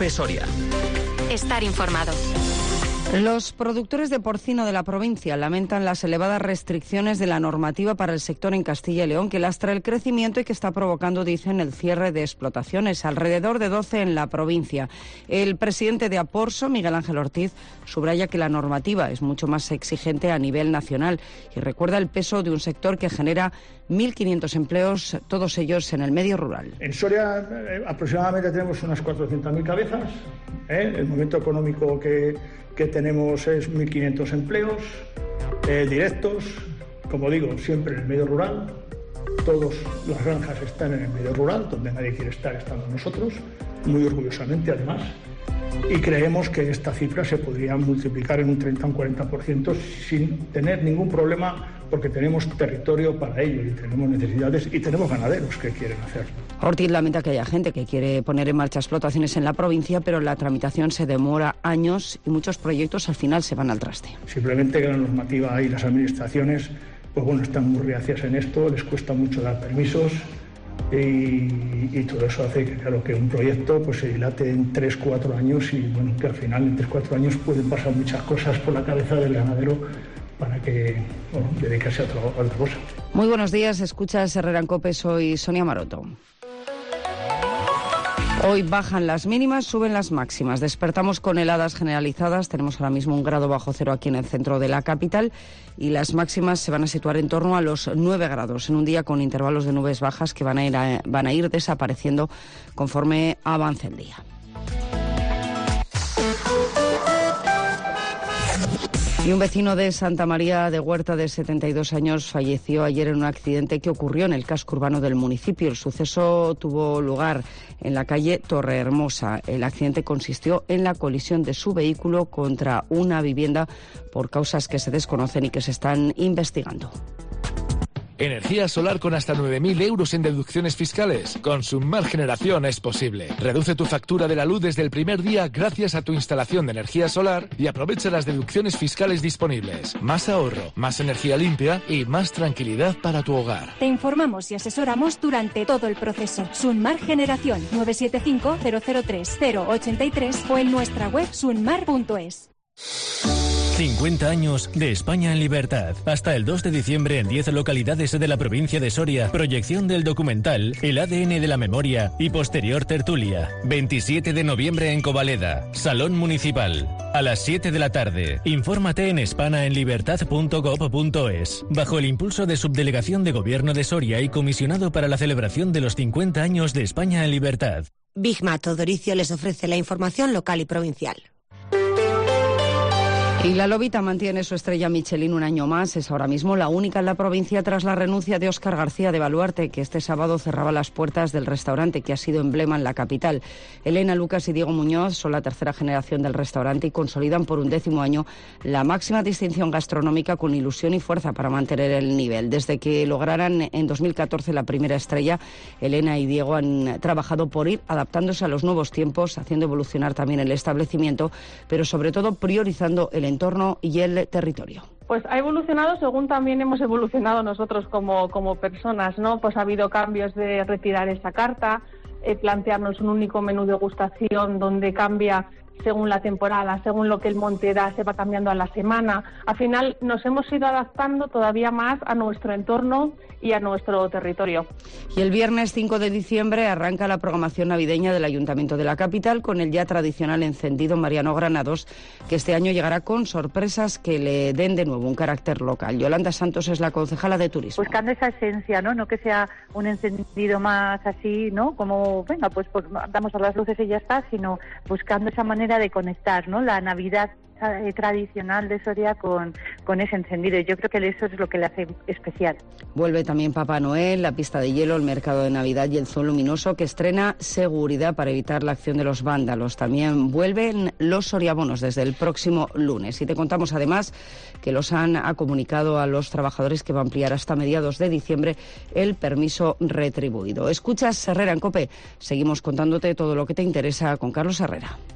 COPE Soria. Estar informado. Los productores de porcino de la provincia lamentan las elevadas restricciones de la normativa para el sector en Castilla y León, que lastra el crecimiento y que está provocando, dicen, el cierre de explotaciones, alrededor de 12 en la provincia. El presidente de Aporso, Miguel Ángel Ortiz, subraya que la normativa es mucho más exigente a nivel nacional y recuerda el peso de un sector que genera 1.500 empleos, todos ellos en el medio rural. En Soria aproximadamente tenemos unas 400.000 cabezas. El momento económico que tenemos es 1.500 empleos directos, como digo, siempre en el medio rural. Todas las granjas están en el medio rural, donde nadie quiere estar, estando nosotros, muy orgullosamente además. Y creemos que esta cifra se podría multiplicar en un 30 o un 40% sin tener ningún problema, porque tenemos territorio para ello y tenemos necesidades y tenemos ganaderos que quieren hacerlo. Ortiz lamenta que haya gente que quiere poner en marcha explotaciones en la provincia, pero la tramitación se demora años y muchos proyectos al final se van al traste. Simplemente que la normativa y las administraciones están muy reacias en esto, les cuesta mucho dar permisos. Y todo eso hace que, claro, que un proyecto pues se dilate en 3-4 años y que al final en 3-4 años pueden pasar muchas cosas por la cabeza del ganadero para que dedicarse a otra cosa. Muy buenos días, escuchas Herrera en COPE, soy Sonia Maroto. Hoy bajan las mínimas, suben las máximas. Despertamos con heladas generalizadas. Tenemos ahora mismo 1 grado bajo cero aquí en el centro de la capital y las máximas se van a situar en torno a los 9 grados en un día con intervalos de nubes bajas que van a ir desapareciendo conforme avance el día. Y un vecino de Santa María de Huerta de 72 años falleció ayer en un accidente que ocurrió en el casco urbano del municipio. El suceso tuvo lugar en la calle Torrehermosa. El accidente consistió en la colisión de su vehículo contra una vivienda por causas que se desconocen y que se están investigando. Energía solar con hasta 9.000 euros en deducciones fiscales. Con Sunmar Generación es posible. Reduce tu factura de la luz desde el primer día gracias a tu instalación de energía solar y aprovecha las deducciones fiscales disponibles. Más ahorro, más energía limpia y más tranquilidad para tu hogar. Te informamos y asesoramos durante todo el proceso. Sunmar Generación 975 003 083 o en nuestra web sunmar.es. 50 años de España en libertad. Hasta el 2 de diciembre en 10 localidades de la provincia de Soria. Proyección del documental El ADN de la memoria y posterior tertulia. 27 de noviembre en Covaleda. Salón Municipal. A las 7 de la tarde. Infórmate en hispanaenlibertad.gov.es. Bajo el impulso de Subdelegación de Gobierno de Soria y comisionado para la celebración de los 50 años de España en libertad. Bigmat Odoricio les ofrece la información local y provincial. Y la Lobita mantiene su estrella Michelin un año más. Es ahora mismo la única en la provincia tras la renuncia de Óscar García de Baluarte, que este sábado cerraba las puertas del restaurante que ha sido emblema en la capital. Elena Lucas y Diego Muñoz son la tercera generación del restaurante y consolidan por un 10º año la máxima distinción gastronómica con ilusión y fuerza para mantener el nivel. Desde que lograran en 2014 la primera estrella, Elena y Diego han trabajado por ir adaptándose a los nuevos tiempos, haciendo evolucionar también el establecimiento, pero sobre todo priorizando el entorno y el territorio. Pues ha evolucionado según también hemos evolucionado nosotros como personas, ¿no? Pues ha habido cambios de retirar esa carta, plantearnos un único menú de degustación donde cambia según la temporada, según lo que el monte da, se va cambiando a la semana. Al final nos hemos ido adaptando todavía más a nuestro entorno y a nuestro territorio. Y el viernes 5 de diciembre arranca la programación navideña del Ayuntamiento de la capital con el ya tradicional encendido Mariano Granados, que este año llegará con sorpresas que le den de nuevo un carácter local. Yolanda Santos es la concejala de Turismo. Buscando esa esencia, ¿no? Que sea un encendido más así, ¿no? Como, venga, pues damos a las luces y ya está, sino buscando esa manera de conectar, ¿no? La Navidad tradicional de Soria con ese encendido. Yo creo que eso es lo que le hace especial. Vuelve también Papá Noel, la pista de hielo, el mercado de Navidad y el Zoo Luminoso, que estrena seguridad para evitar la acción de los vándalos. También vuelven los soriabonos desde el próximo lunes. Y te contamos además que Losán ha comunicado a los trabajadores que va a ampliar hasta mediados de diciembre el permiso retribuido. Escuchas Herrera en COPE. Seguimos contándote todo lo que te interesa con Carlos Herrera.